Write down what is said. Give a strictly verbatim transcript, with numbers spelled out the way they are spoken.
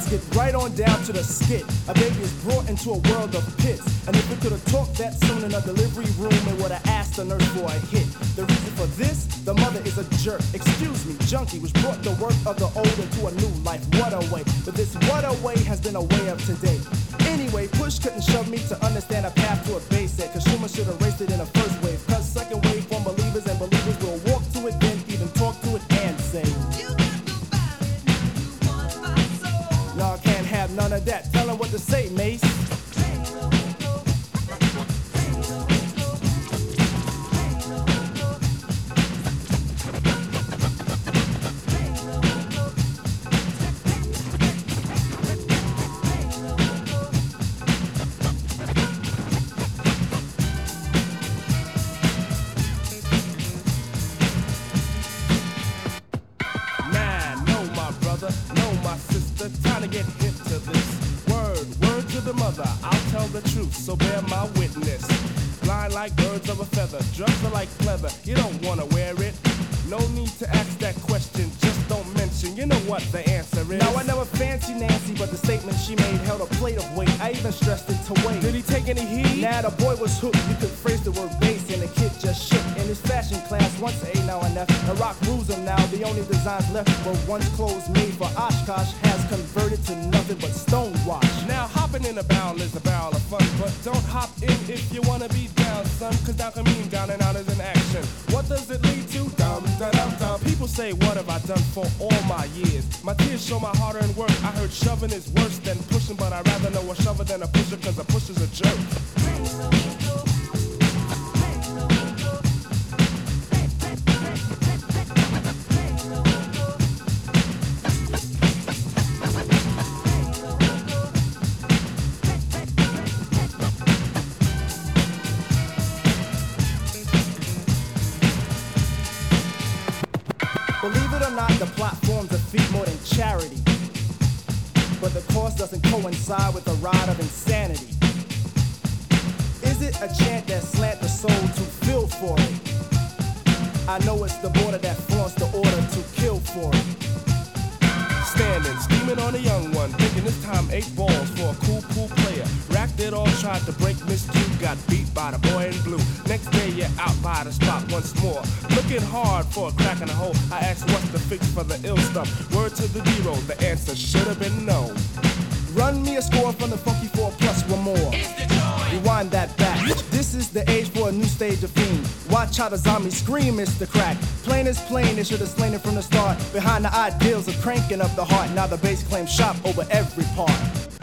let's get right on down to the skit. A baby is brought into a world of pits, and if we could've talked that soon in a delivery room, it would've asked the nurse for a hit. The reason for this, the mother is a jerk. Excuse me, junkie, which brought the work of the old into a new life. What a way, but this what a way has been a way of today. Anyway, push couldn't shove me to understand a path to a basic. Cause Schumer should have raced it in a first wave. Cause second wave from believers, and believers will walk to it, then even talk to it and say, you got the violin, you want my soul. Y'all can't have none of that. Tell them what to say, Mace. Know my sister, time to get hip to this. Word, word to the mother, I'll tell the truth, so bear my witness. Blind like birds of a feather, drugs are like pleather, you don't wanna wear it. No need to ask that question, just don't mention, you know what the answer is. Now I never fancy Nancy, but the statement she made held a plate of weight. I even stressed it to weight. Did he take any heed? Nah, the boy was hooked, you could phrase the word bass, and the kid just shook. In his fashion class, once A, now an F. The rock rules him now, the only designs left were once clothes made for Oshkosh has converted to nothing but stonewash. Now hopping in a barrel is a barrel of fun, but don't hop in if you wanna be down, son, cause down can mean down and out is an action. What does it lead to? Dum, da, dum, dum. People say, what have I done for all my years? My tears show my hard-earned work. I heard shoving is worse than pushing, but I'd rather know a shover than a pusher, cause a pusher's a jerk. Believe it or not, the plot forms a feat more than charity. But the course doesn't coincide with the ride of insanity. Is it a chant that slant the soul to feel for it? I know it's the border that flaunts the order to kill for it. Standing, steaming on a young one, thinking this time eight balls for a cool, cool player. Racked it all, tried to break Miss Q, got beat by the boy in blue. Next day you're out by the spot once more, looking hard for a crack in the hole. I asked what's the fix for the ill stuff. Word to the zero, the answer should have been no. Run me a score from the funky four plus one more. Rewind that back. This is the age for a new stage of fiend. Watch how the zombies scream, it's the crack. Plain is plain, they should have slain it from the start. Behind the ideals of cranking up the heart, now the bass claims shop over every part.